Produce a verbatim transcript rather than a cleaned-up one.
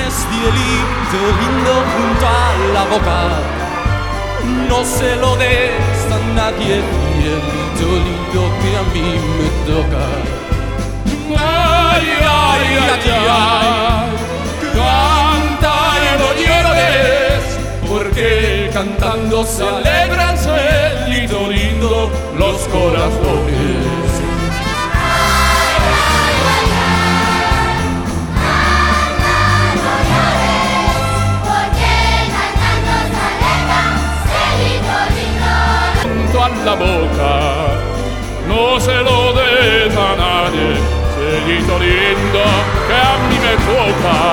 cielito lindo junto a la boca. No se lo des a nadie, cielito lindo que a mí me toca. Ay, ay, ay, ay, canta y no llores, porque cantando se alegran, cielito lindo, los corazones. A la boca, no se lo des a nadie, cielito lindo que a mí me toca.